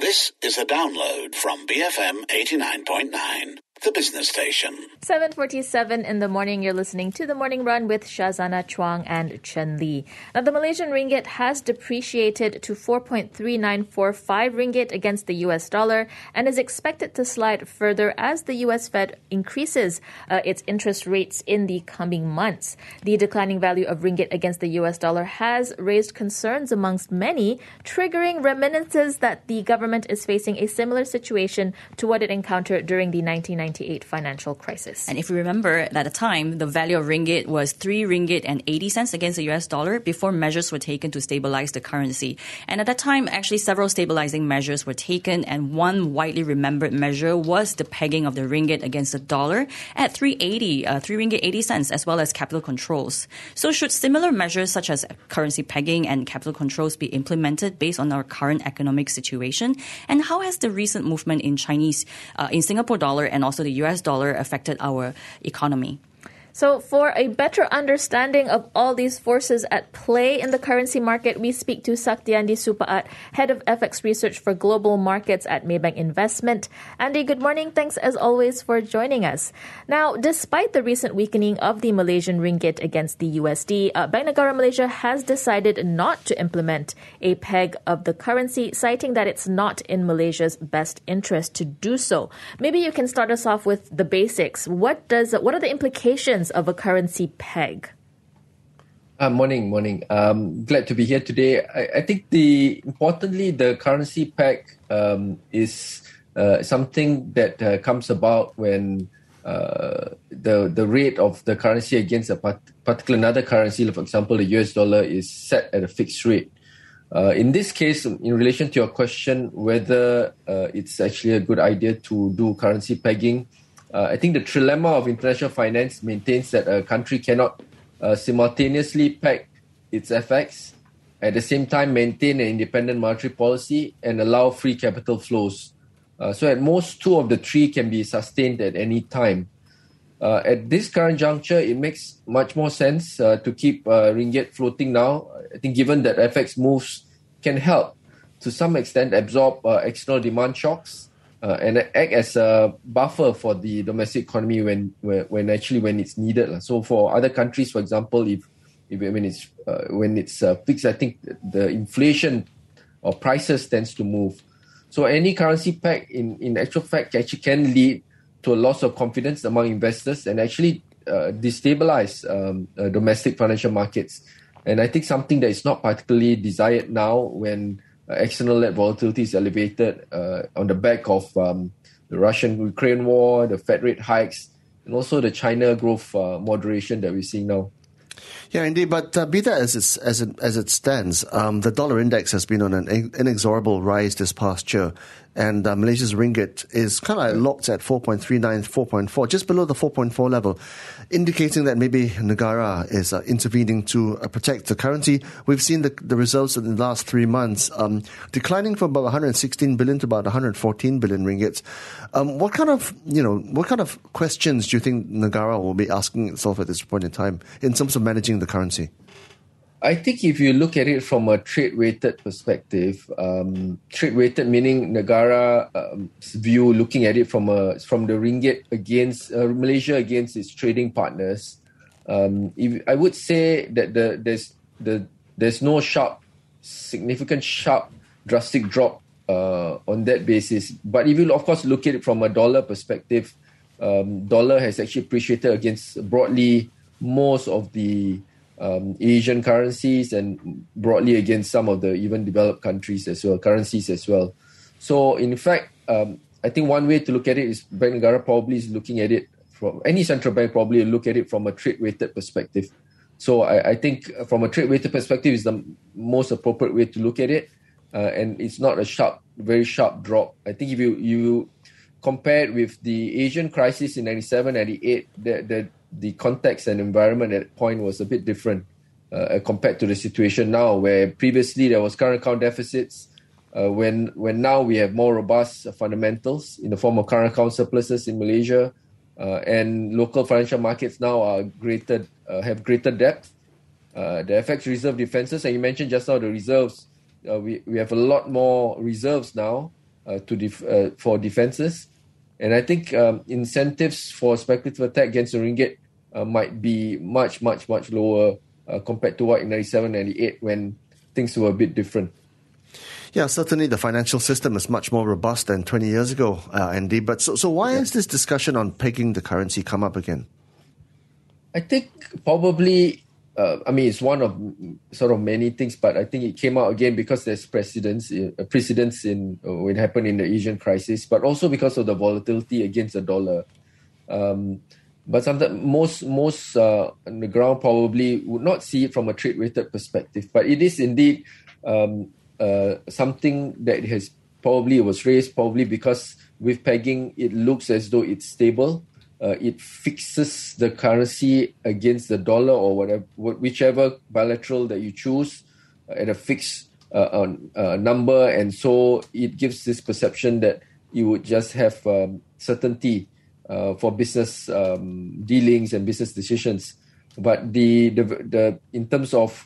This is a download from BFM 89.9, the business station. 7:47 in the morning. You're listening to The Morning Run with Shazana Chuang and Chen Li. Now, the Malaysian ringgit has depreciated to 4.3945 ringgit against the US dollar and is expected to slide further as the US Fed increases its interest rates in the coming months. The declining value of ringgit against the US dollar has raised concerns amongst many, triggering reminiscences that the government is facing a similar situation to what it encountered during the 1998 financial crisis. And if you remember, at the time, the value of ringgit was 3 ringgit and 80 cents against the US dollar before measures were taken to stabilize the currency. And at that time, actually, several stabilizing measures were taken, and one widely remembered measure was the pegging of the ringgit against the dollar at 3 ringgit 80 cents, as well as capital controls. So should similar measures such as currency pegging and capital controls be implemented based on our current economic situation? And how has the recent movement in Singapore dollar and also the US dollar affected our economy? So for a better understanding of all these forces at play in the currency market, we speak to Saktiandi Supaat, Head of FX Research for Global Markets at Maybank Investment. Andy, good morning. Thanks as always for joining us. Now, despite the recent weakening of the Malaysian ringgit against the USD, Bank Negara Malaysia has decided not to implement a peg of the currency, citing that it's not in Malaysia's best interest to do so. Maybe you can start us off with the basics. What are the implications of a currency peg? Morning. Glad to be here today. I think importantly, the currency peg is something that comes about when the rate of the currency against a particular another currency, for example, the US dollar, is set at a fixed rate. In this case, in relation to your question, whether it's actually a good idea to do currency pegging, I think the trilemma of international finance maintains that a country cannot simultaneously peg its FX, at the same time maintain an independent monetary policy and allow free capital flows. So at most, two of the three can be sustained at any time. At this current juncture, it makes much more sense to keep ringgit floating now. I think given that FX moves can help to some extent absorb external demand shocks, and act as a buffer for the domestic economy when it's needed. So for other countries, for example, when it's fixed, I think the inflation or prices tends to move. So any currency peg in actual fact actually can lead to a loss of confidence among investors and actually destabilize domestic financial markets. And I think something that is not particularly desired now when external volatility is elevated on the back of the Russian-Ukraine war, the Fed rate hikes, and also the China growth moderation that we're seeing now. Yeah, indeed. But be that as it stands, the dollar index has been on an inexorable rise this past year. And Malaysia's ringgit is kind of locked at 4.39, 4.4, just below the 4.4 level, indicating that maybe Negara is intervening to protect the currency. We've seen the results in the last 3 months, declining from about 116 billion to about 114 billion ringgits. What kind of questions do you think Negara will be asking itself at this point in time in terms of managing the currency? I think if you look at it from a trade-weighted perspective, trade-weighted meaning Negara's view, looking at it from the ringgit against Malaysia against its trading partners, I would say that there's no significant drastic drop on that basis. But if you of course look at it from a dollar perspective, dollar has actually appreciated against broadly most of the Asian currencies and broadly against some of the even developed countries as well, currencies as well. So in fact, I think one way to look at it is Bank Negara probably is looking at it from any central bank probably look at it from a trade-weighted perspective. So I think from a trade-weighted perspective is the most appropriate way to look at it, and it's not a very sharp drop. I think if you compare it with the Asian crisis in 97, 98, the context and environment at that point was a bit different compared to the situation now, where previously there was current account deficits, when now we have more robust fundamentals in the form of current account surpluses in Malaysia, and local financial markets now have greater depth. The FX reserve defenses, and you mentioned just now the reserves, we have a lot more reserves now for defenses. And I think incentives for speculative attack against the ringgit might be much, much, much lower compared to what in 97, 98 when things were a bit different. Yeah, certainly the financial system is much more robust than 20 years ago, Andy. But so why has this discussion on pegging the currency come up again? I think probably, it's one of sort of many things, but I think it came out again because there's precedents in when it happened in the Asian crisis, but also because of the volatility against the dollar. But sometimes most on the ground probably would not see it from a trade-weighted perspective. But it is indeed something that was raised probably because with pegging, it looks as though it's stable. It fixes the currency against the dollar or whichever bilateral that you choose at a fixed number. And so it gives this perception that you would just have certainty for business dealings and business decisions. But the in terms of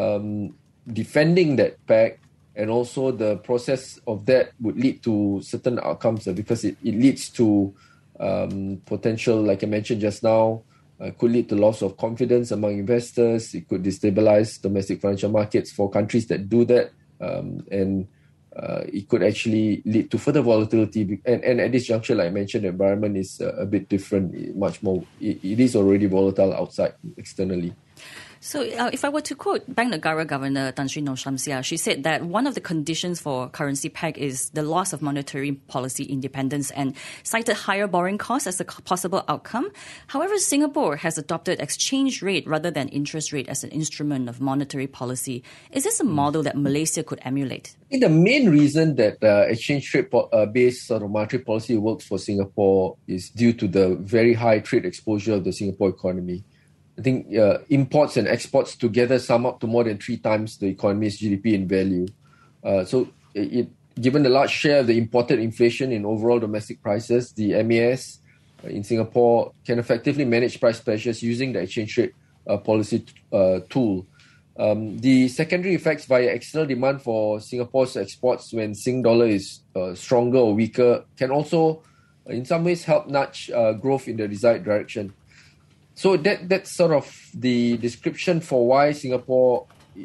defending that peg and also the process of that would lead to certain outcomes because it leads to potential, like I mentioned just now, could lead to loss of confidence among investors. It could destabilize domestic financial markets for countries that do that. And it could actually lead to further volatility. And at this juncture, like I mentioned, the environment is a bit different, much more. It is already volatile outside, externally. So if I were to quote Bank Negara Governor Tan Sri Nor-Shamsia, she said that one of the conditions for currency peg is the loss of monetary policy independence and cited higher borrowing costs as a possible outcome. However, Singapore has adopted exchange rate rather than interest rate as an instrument of monetary policy. Is this a model that Malaysia could emulate? I think the main reason that exchange rate based sort of monetary policy works for Singapore is due to the very high trade exposure of the Singapore economy. I think imports and exports together sum up to more than 3 times the economy's GDP in value. So given the large share of the imported inflation in overall domestic prices, the MAS in Singapore can effectively manage price pressures using the exchange rate policy tool. The secondary effects via external demand for Singapore's exports when Sing dollar is stronger or weaker can also in some ways help nudge growth in the desired direction. So that's sort of the description for why Singapore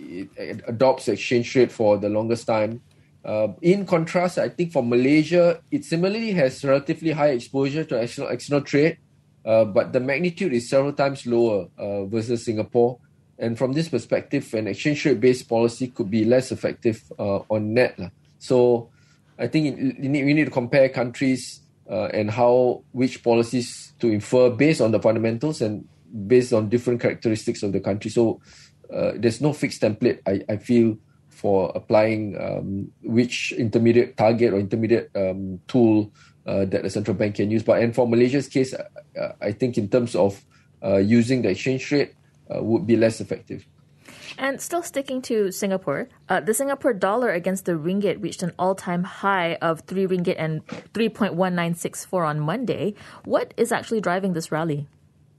adopts exchange rate for the longest time. In contrast, I think for Malaysia, it similarly has relatively high exposure to external trade, but the magnitude is several times lower versus Singapore. And from this perspective, an exchange rate-based policy could be less effective on net. So I think we need to compare countries and which policies to infer based on the fundamentals and based on different characteristics of the country. So there's no fixed template, I feel, for applying which intermediate target or intermediate tool that a central bank can use. And for Malaysia's case, I think in terms of using the exchange rate would be less effective. And still sticking to Singapore, the Singapore dollar against the ringgit reached an all-time high of 3 ringgit and 3.1964 on Monday. What is actually driving this rally?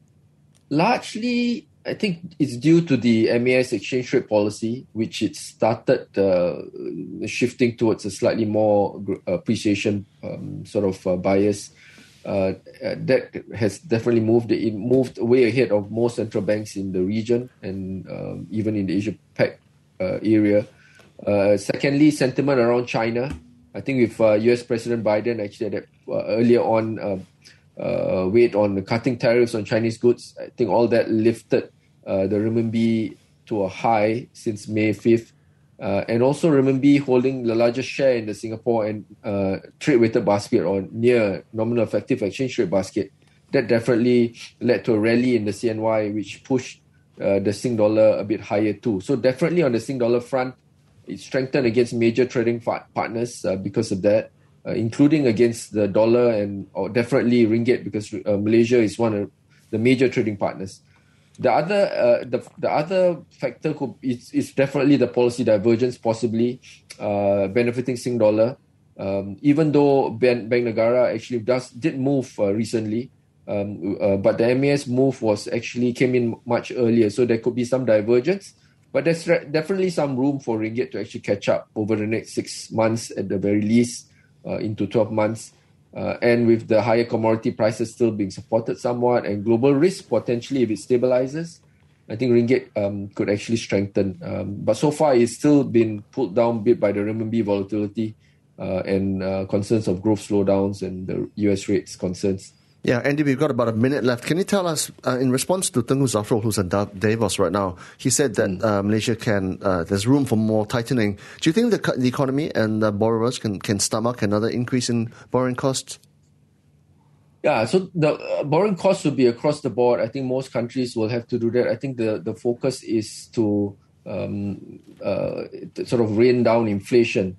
Largely, I think it's due to the MAS exchange rate policy, which it started shifting towards a slightly more appreciation sort of bias. That has definitely moved. It moved way ahead of most central banks in the region and even in the Asia-Pac area. Secondly, sentiment around China. I think with US President Biden actually earlier on weighed on cutting tariffs on Chinese goods. I think all that lifted the renminbi to a high since May 5th. And also renminbi holding the largest share in the Singapore and trade-weighted basket or near nominal effective exchange rate basket. That definitely led to a rally in the CNY, which pushed the Sing dollar a bit higher too. So definitely on the Sing dollar front, it strengthened against major trading partners because of that, including against the dollar or definitely ringgit because Malaysia is one of the major trading partners. The other factor is definitely the policy divergence, possibly benefiting Sing dollar. Even though Bank Negara actually did move recently, but the MAS move came in much earlier, so there could be some divergence. But there's definitely some room for ringgit to actually catch up over the next 6 months at the very least, into 12 months. And with the higher commodity prices still being supported somewhat and global risk potentially, if it stabilizes, I think ringgit could actually strengthen. But so far, it's still been pulled down a bit by the renminbi volatility and concerns of growth slowdowns and the US rates concerns. Yeah, Andy, we've got about a minute left. Can you tell us, in response to Tengku Zafrul, who's in Davos right now, he said that Malaysia there's room for more tightening. Do you think the economy and the borrowers can stomach another increase in borrowing costs? Yeah, so the borrowing costs will be across the board. I think most countries will have to do that. I think the focus is to sort of rein down inflation.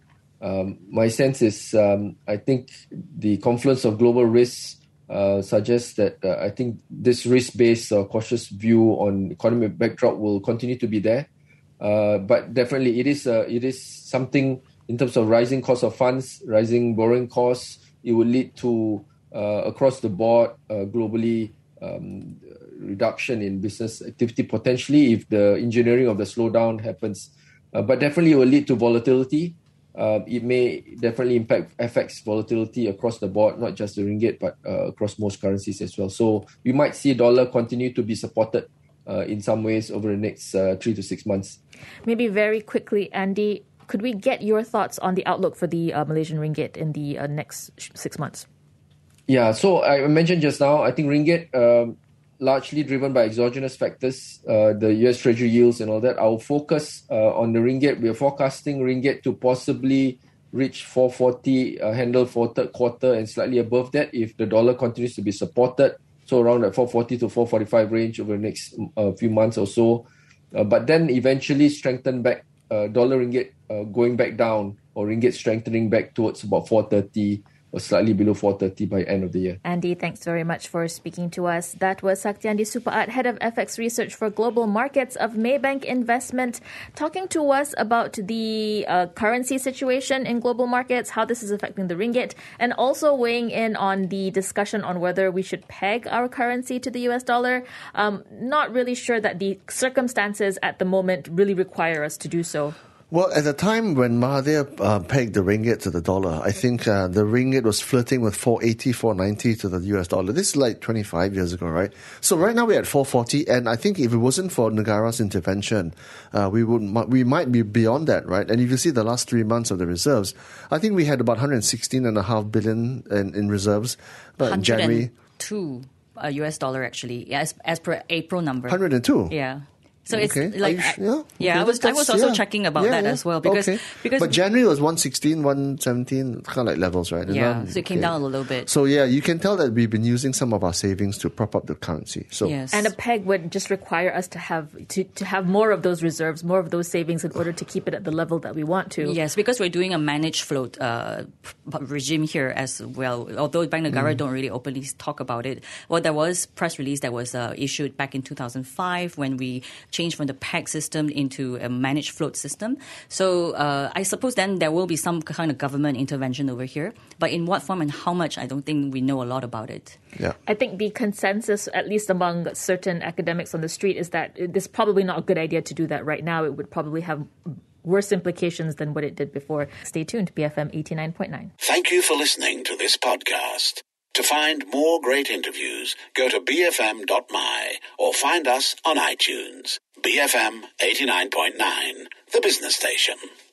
My sense is I think the confluence of global risks suggests that I think this risk-based cautious view on economic backdrop will continue to be there. But definitely it is something in terms of rising cost of funds, rising borrowing costs. It will lead to across the board globally reduction in business activity potentially if the engineering of the slowdown happens. But definitely it will lead to volatility. It may definitely impact FX volatility across the board, not just the ringgit, but across most currencies as well. So we might see dollar continue to be supported in some ways over the next 3 to 6 months. Maybe very quickly, Andy, could we get your thoughts on the outlook for the Malaysian ringgit in the next 6 months? Yeah, so I mentioned just now, I think ringgit largely driven by exogenous factors, the US Treasury yields and all that. Our focus on the ringgit, we are forecasting ringgit to possibly reach 440 handle for third quarter and slightly above that if the dollar continues to be supported. So around that 440 to 445 range over the next few months or so. But then eventually strengthen back, dollar ringgit going back down or ringgit strengthening back towards about 430 or slightly below 430 by end of the year. Andy, thanks very much for speaking to us. That was Saktiandi Supaat, Head of FX Research for Global Markets of Maybank Investment, talking to us about the currency situation in global markets, how this is affecting the ringgit, and also weighing in on the discussion on whether we should peg our currency to the US dollar. Not really sure that the circumstances at the moment really require us to do so. Well, at the time when Mahathir pegged the ringgit to the dollar, I think the ringgit was flirting with 480, 490 to the US dollar. This is like 25 years ago, right? So right now we're at 440, and I think if it wasn't for Negara's intervention, we might be beyond that, right? And if you see the last 3 months of the reserves, I think we had about 116.5 billion in reserves in January. 102 US dollar actually, as per April number. 102? Yeah. So it's like... I was also checking about that as well. Because But January was 116, 117, kind of like levels, right? Yeah, so it came down a little bit. So yeah, you can tell that we've been using some of our savings to prop up the currency. So yes. And a peg would just require us to have more of those reserves, more of those savings in order to keep it at the level that we want to. Yes, because we're doing a managed float regime here as well. Although Bank Negara don't really openly talk about it. Well, there was press release that was issued back in 2005 when we changed from the peg system into a managed float system. So I suppose then there will be some kind of government intervention over here. But in what form and how much, I don't think we know a lot about it. Yeah. I think the consensus, at least among certain academics on the street, is that it's probably not a good idea to do that right now. It would probably have worse implications than what it did before. Stay tuned, BFM 89.9. Thank you for listening to this podcast. To find more great interviews, go to bfm.my or find us on iTunes. BFM 89.9, the business station.